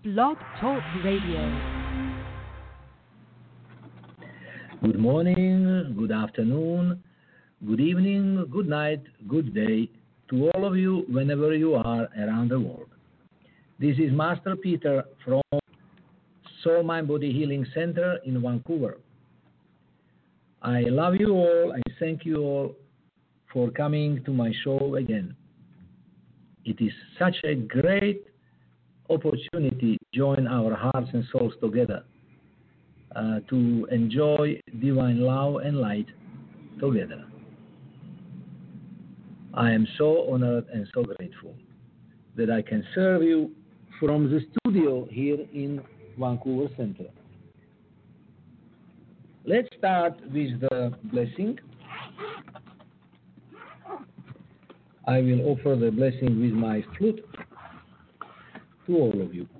Blog Talk Radio. Good morning, good afternoon, good evening, good night, good day to all of you whenever you are around the world. This is Master Peter from Soul Mind Body Healing Center in Vancouver. I love you all. I thank you all for coming to my show again. It is such a great opportunity to join our hearts and souls together to enjoy divine love and light together. I am so honored and so grateful that I can serve you from the studio here in Vancouver Center. Let's start with the blessing. I will offer the blessing with my flute to all of you.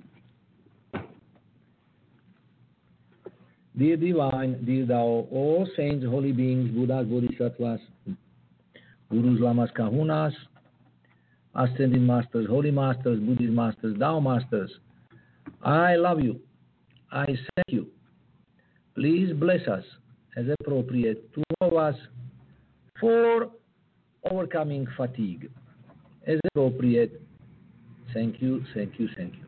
Dear Divine, dear Thou, all saints, holy beings, Buddhas, Bodhisattvas, Gurus, Lamas, Kahunas, Ascended Masters, Holy Masters, Buddhist Masters, Tao Masters, I love you. I thank you. Please bless us as appropriate to all of us for overcoming fatigue. As appropriate, thank you, thank you, thank you.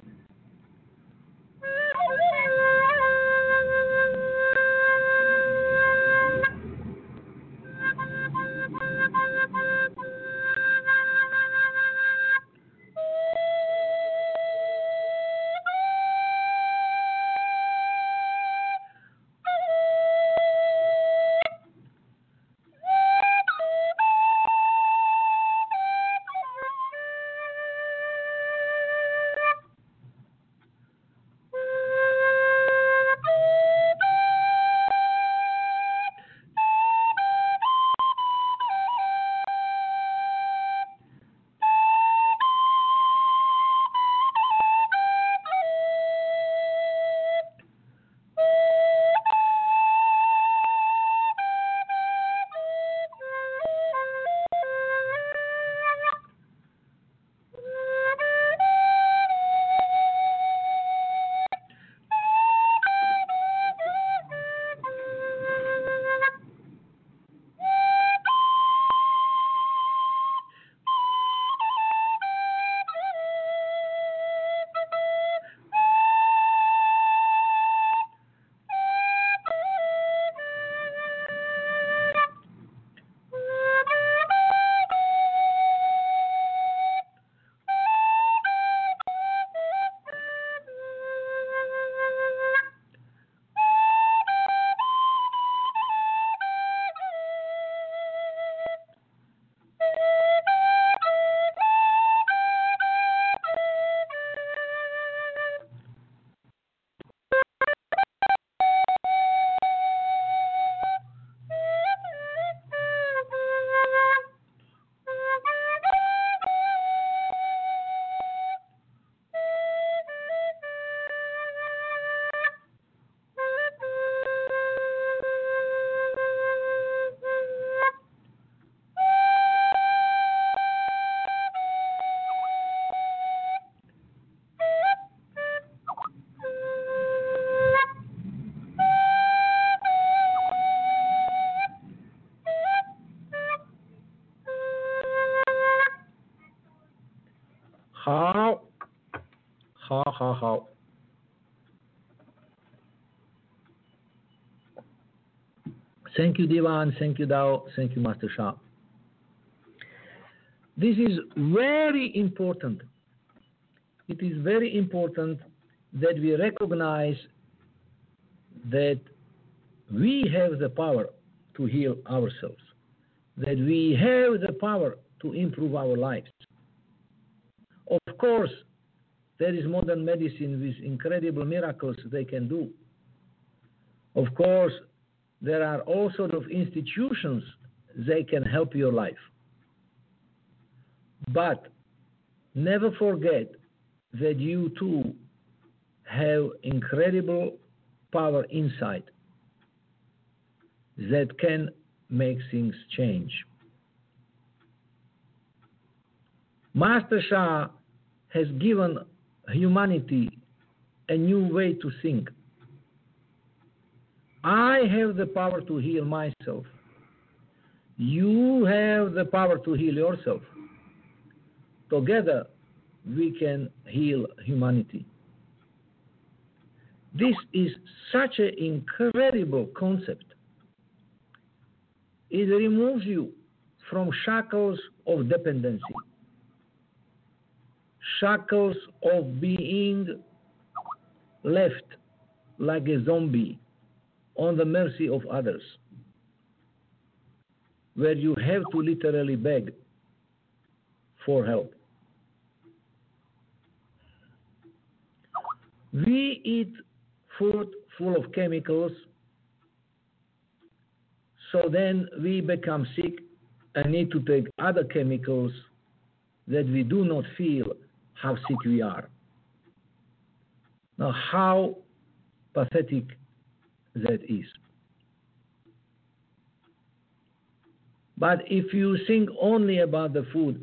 How. Thank you, Divan. Thank you, Tao. Thank you, Master Shah. This is very important. It is very important that we recognize that we have the power to heal ourselves, that we have the power to improve our lives. Of course, there is modern medicine with incredible miracles they can do. Of course, there are all sorts of institutions they can help your life. But never forget that you too have incredible power inside that can make things change. Master Shah has given humanity a new way to think. I have the power to heal myself. You have the power to heal yourself. Together, we can heal humanity. This is such an incredible concept. It removes you from shackles of dependency, shackles of being left like a zombie on the mercy of others, where you have to literally beg for help. We eat food full of chemicals, so then we become sick and need to take other chemicals that we do not feel how sick we are. Now, how pathetic that is. But if you think only about the food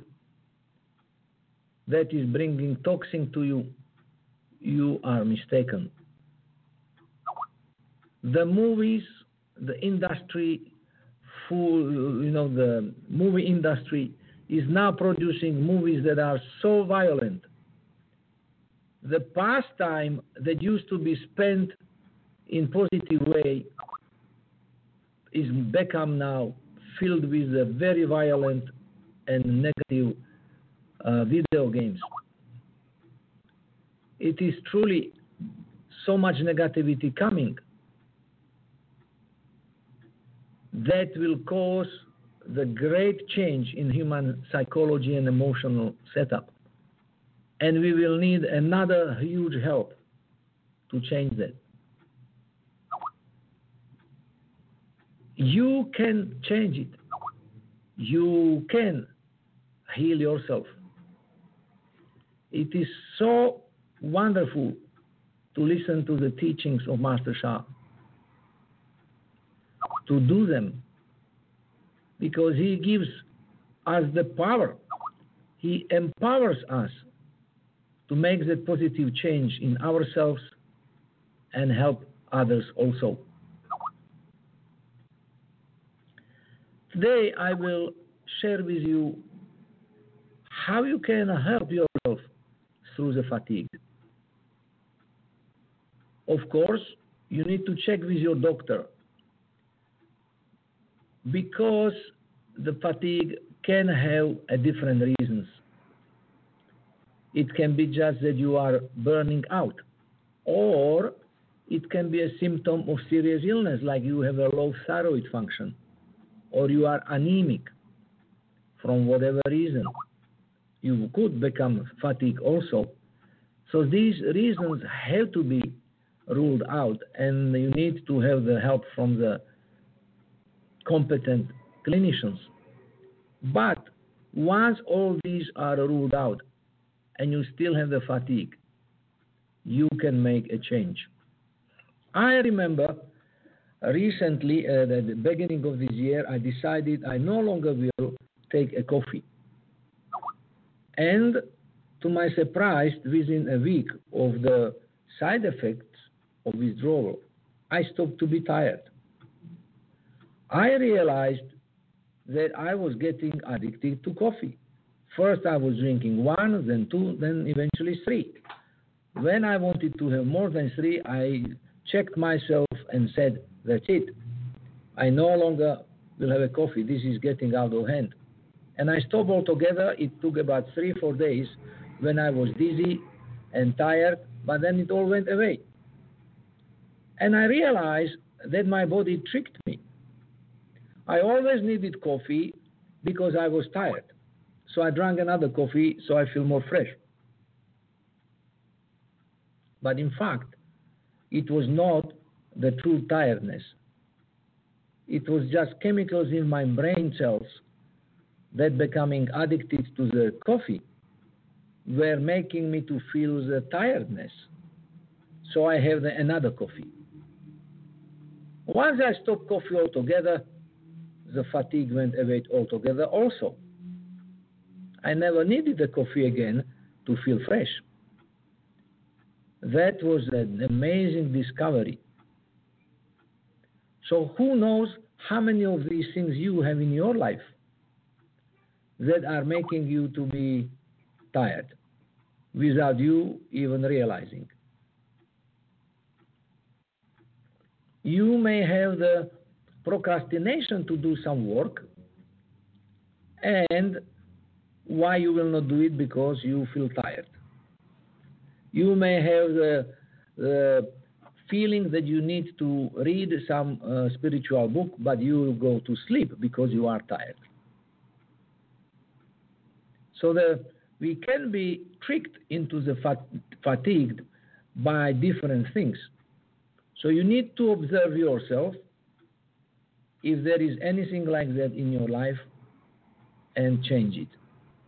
that is bringing toxin to you, you are mistaken. The movies, the industry, the movie industry is now producing movies that are so violent. The pastime that used to be spent in positive way is become now filled with very violent and negative video games. It is truly so much negativity coming that will cause the great change in human psychology and emotional setup. And we will need another huge help to change that. You can change it. You can heal yourself. It is so wonderful to listen to the teachings of Master Sha, to do them, because he gives us the power. He empowers us to make that positive change in ourselves and help others also. Today I will share with you how you can help yourself through the fatigue. Of course, you need to check with your doctor, because the fatigue can have different reasons. It can be just that you are burning out, or it can be a symptom of serious illness, like you have a low thyroid function, or you are anemic from whatever reason. You could become fatigued also. So these reasons have to be ruled out, and you need to have the help from the competent clinicians. But once all these are ruled out and you still have the fatigue, you can make a change. I remember recently, at the beginning of this year, I decided I no longer will take a coffee. And to my surprise, within a week of the side effects of withdrawal, I stopped to be tired. I realized that I was getting addicted to coffee. First I was drinking one, then two, then eventually three. When I wanted to have more than three, I checked myself and said, that's it. I no longer will have a coffee. This is getting out of hand. And I stopped altogether. It took about 3-4 days when I was dizzy and tired, but then it all went away. And I realized that my body tricked me. I always needed coffee because I was tired. So I drank another coffee so I feel more fresh. But in fact, it was not the true tiredness. It was just chemicals in my brain cells that becoming addicted to the coffee were making me to feel the tiredness. So I have another coffee. Once I stopped coffee altogether, the fatigue went away altogether also. I never needed the coffee again to feel fresh. That was an amazing discovery. So who knows how many of these things you have in your life that are making you to be tired without you even realizing. You may have the procrastination to do some work, and why you will not do it? Because you feel tired. You may have the feeling that you need to read some spiritual book, but you will go to sleep because you are tired. So we can be tricked into the fatigued by different things. So you need to observe yourself if there is anything like that in your life and change it.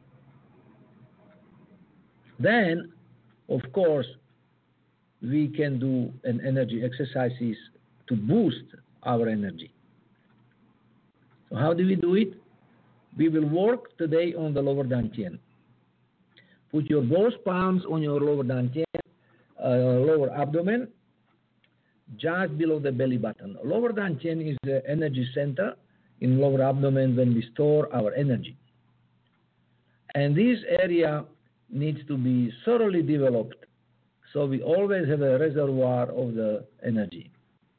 Then, of course, we can do an energy exercises to boost our energy. So how do we do it? We will work today on the lower dantian. Put your both palms on your lower dantian, lower abdomen, just below the belly button. Lower dantian is the energy center in lower abdomen when we store our energy. And this area needs to be thoroughly developed, so we always have a reservoir of the energy.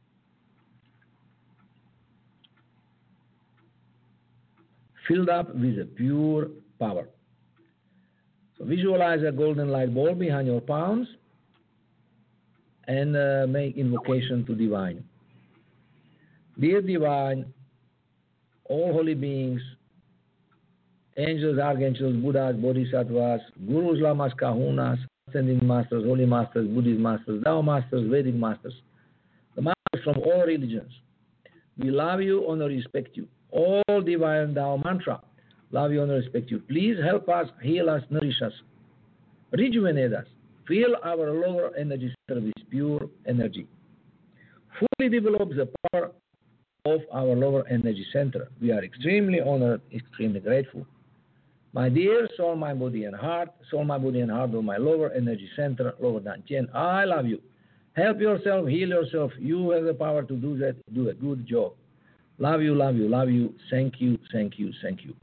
Filled up with a pure power. So visualize a golden light ball behind your palms and make invocation to Divine. Dear Divine, all holy beings, angels, archangels, Buddhas, Bodhisattvas, Gurus, Lamas, Kahunas, Ascending Masters, Holy Masters, Buddhist Masters, Tao Masters, Vedic Masters, the Masters from all religions. We love you, honor, respect you. All divine Tao mantra, love you, honor, respect you. Please help us, heal us, nourish us, rejuvenate us, fill our lower energy center with pure energy. Fully develop the power of our lower energy center. We are extremely honored, extremely grateful. My dear soul, mind, body, and heart of my lower energy center, lower dantian, I love you. Help yourself, heal yourself. You have the power to do that. Do a good job. Love you, love you, love you. Thank you, thank you, thank you.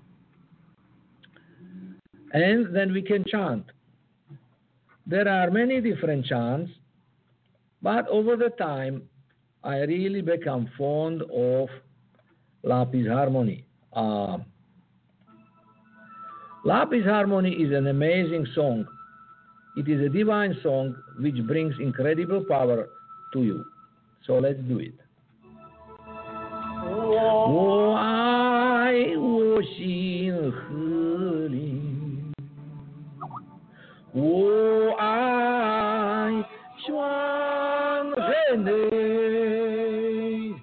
And then we can chant. There are many different chants, but over the time, I really become fond of Lapis Harmony. Lapis Harmony is an amazing song. It is a divine song which brings incredible power to you. So let's do it. Oh, I was in Hurling. Oh, I swung Rene.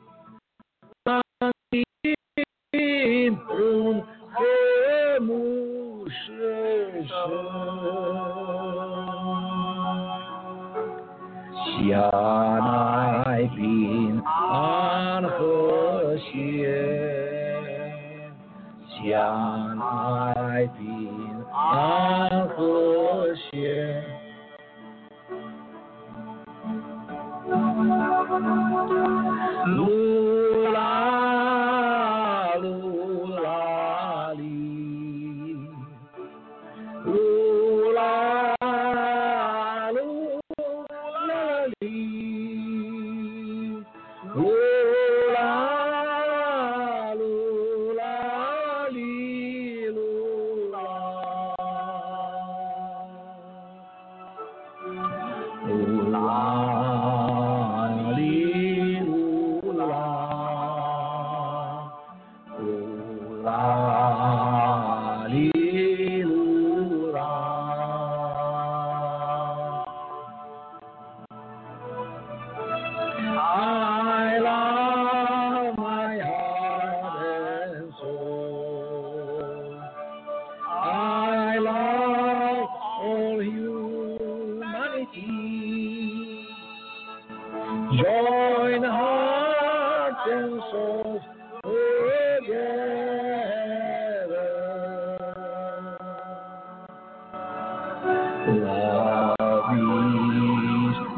I bin an Hosien, Sian I bin an Hosien. Lula, lula, li. Lula, lula, li. Lula, lula, li, lula. Lula. I love my heart and soul. I love all humanity. Join heart and soul together. Love is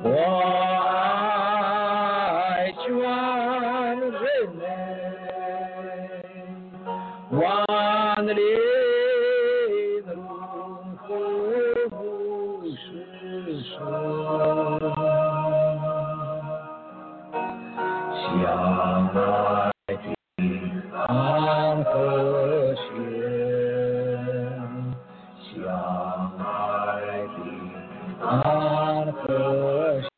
爱全人类，万里的轮回不是神，相爱的安和谐，相爱的安和谐。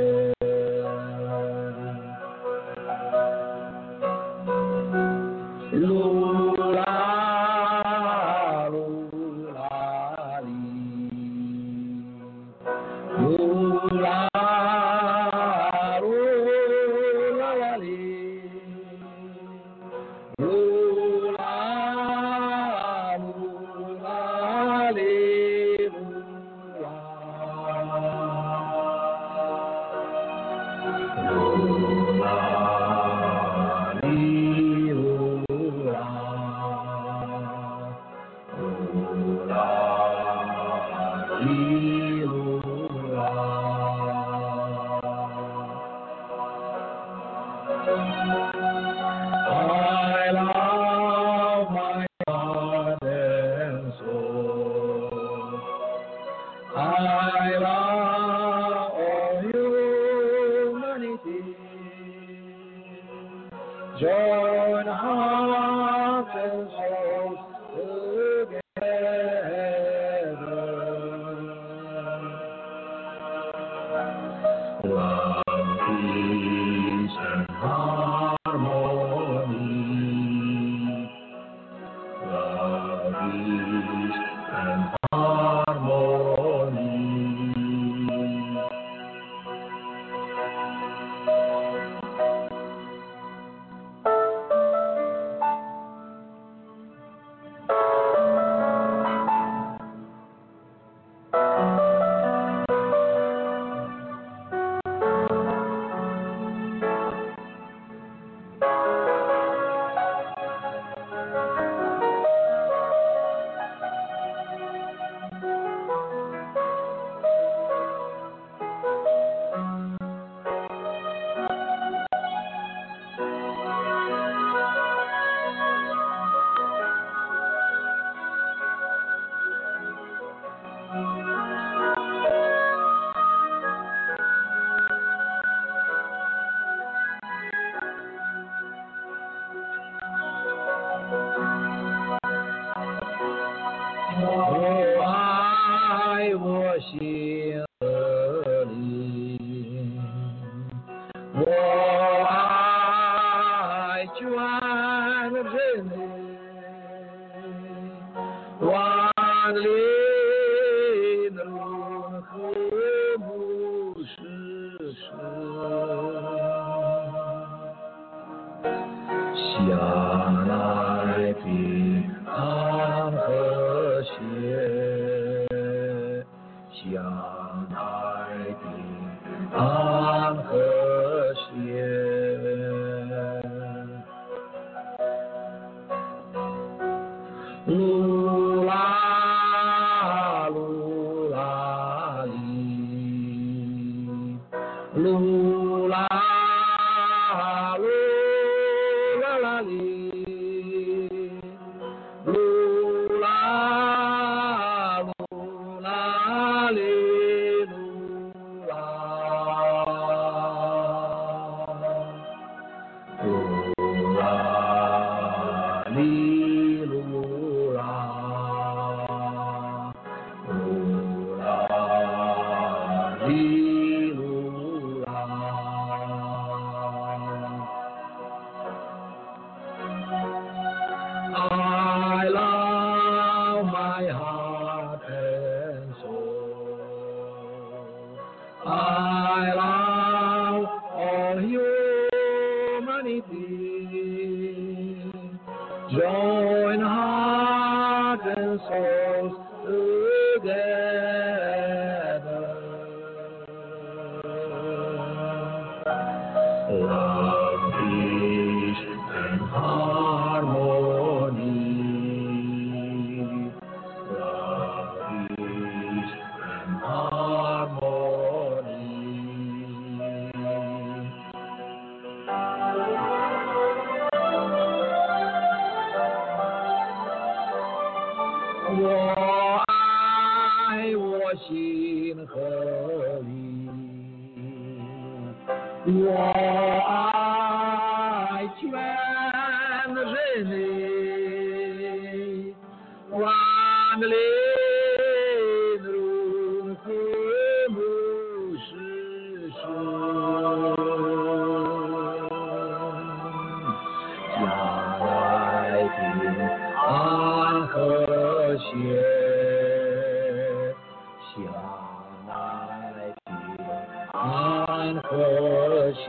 噜啦噜啦哩，噜啦噜啦哩，噜啦噜啦哩，噜啦。I love my heart and soul. I love all humanity. Join hearts and souls together. Love, peace, and harmony. Love, peace, and harmony.爱我心里，我爱全人类，万里的轮回不是神，相爱平安和谐，相爱平安和谐。噜啦噜啦哩，噜啦噜啦啦哩，噜啦噜啦哩，噜啦，噜啦哩。I love my heart and soul. I love all humanity. Join hearts and souls together. Love, peace, and harmony. Love, peace, and harmony. 我爱全人类，万灵如和睦世顺，将来平安和谐，将来平安和谐。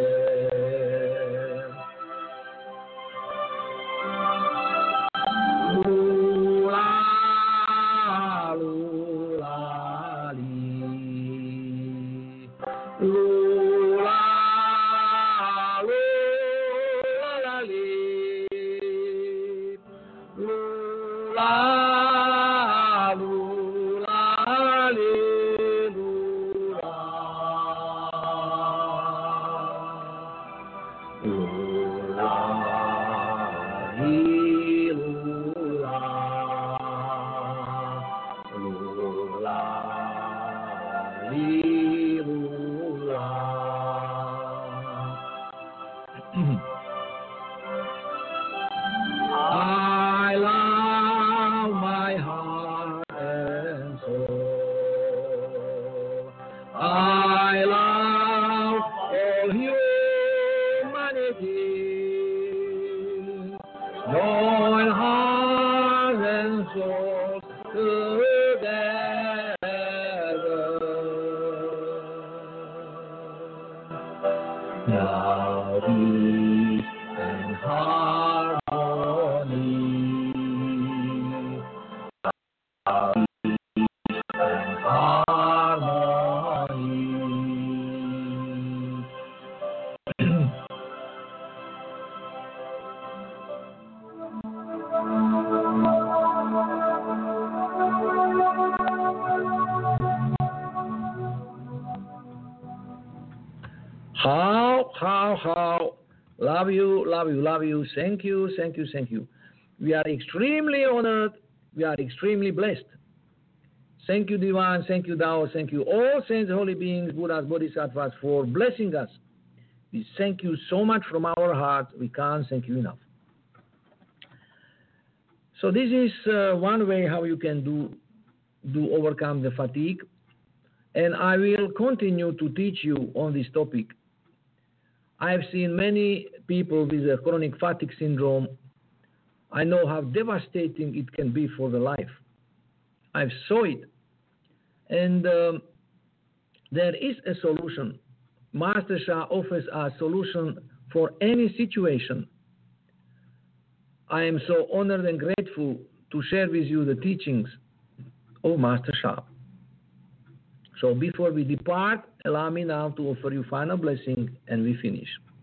噜啦噜啦哩，噜啦噜啦啦哩，噜啦噜啦哩，噜啦噜啦哩。I love my heart and soul. I love all humanity. Join heart and soul together. Now peace and harmony. How. Love you. Thank you. We are extremely honored. We are extremely blessed. Thank you, Divine. Thank you, Tao. Thank you, all saints, holy beings, Buddhas, Bodhisattvas, for blessing us. We thank you so much from our heart. We can't thank you enough. So this is one way how you can do overcome the fatigue. And I will continue to teach you on this topic. I've seen many people with a chronic fatigue syndrome. I know how devastating it can be for the life. I've saw it. And there is a solution. Master Sha offers a solution for any situation. I am so honored and grateful to share with you the teachings of Master Sha. So before we depart, allow me now to offer you final blessing and we finish.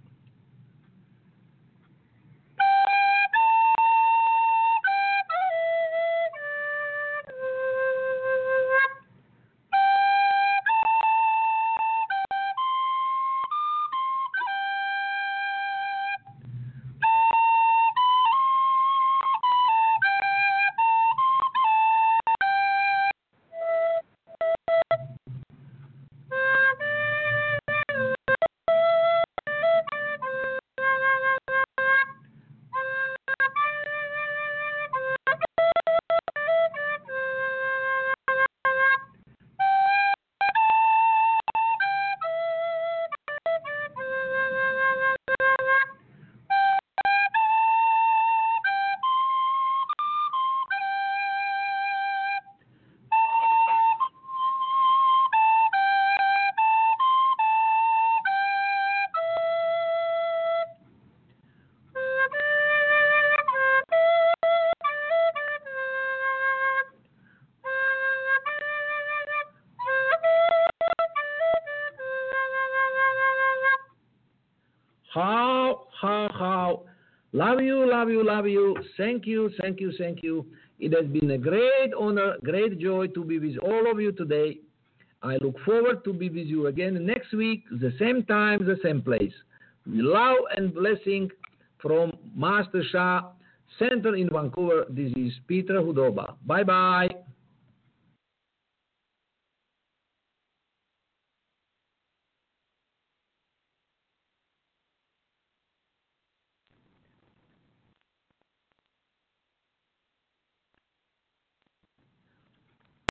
How. Love you. Thank you. It has been a great honor, great joy to be with all of you today. I look forward to be with you again next week, the same time, the same place. With love and blessing from Master Sha, Center in Vancouver. This is Peter Hudoba. Bye-bye.